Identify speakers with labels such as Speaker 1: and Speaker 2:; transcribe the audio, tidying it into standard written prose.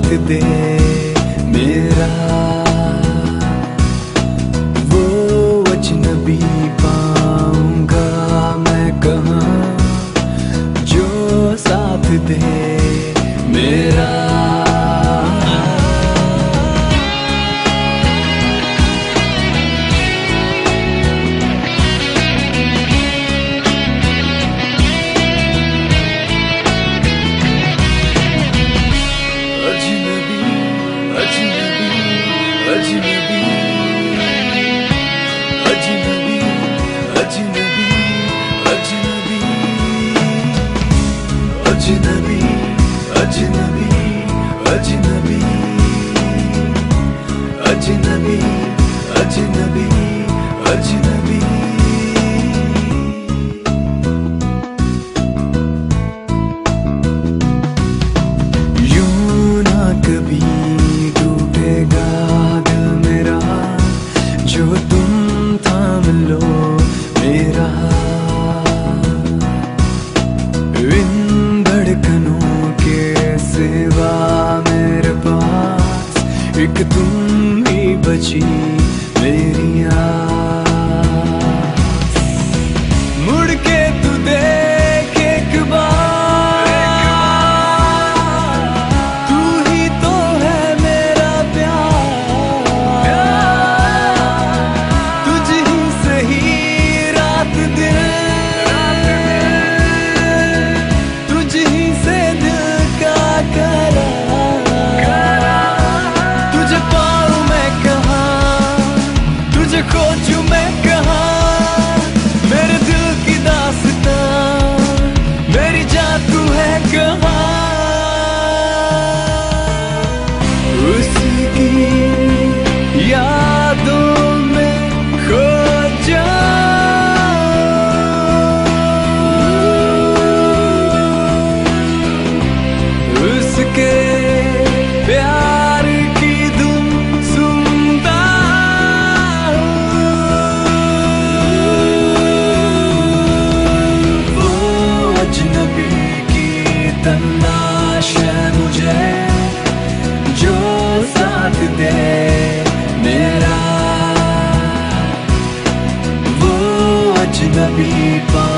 Speaker 1: दे मेरा, वो अजनबी पाऊंगा मैं कहाँ जो साथ दे मेरा। अजनबी अजनबी अजनबी अजनबी अजनबी अजनबी अजनबी अजनबी अजनबी अजनबी। यूं ना कभी टूटेगा जो तुम थाम लो मेरा, इन धड़कनों के सिवा मेरे पास एक तुम ही बची मेरी आस। मुड़ के तू देख एक बार, तू ही तो है मेरा खोजूं मैं कहाँ, मेरे दिल की दास्तां मेरी जान तू है कहाँ। उसकी यादों में खो जाऊं, उसके प्यार की धुन सुनता तलाश है मुझे जो साथ दे मेरा, वो अजनबी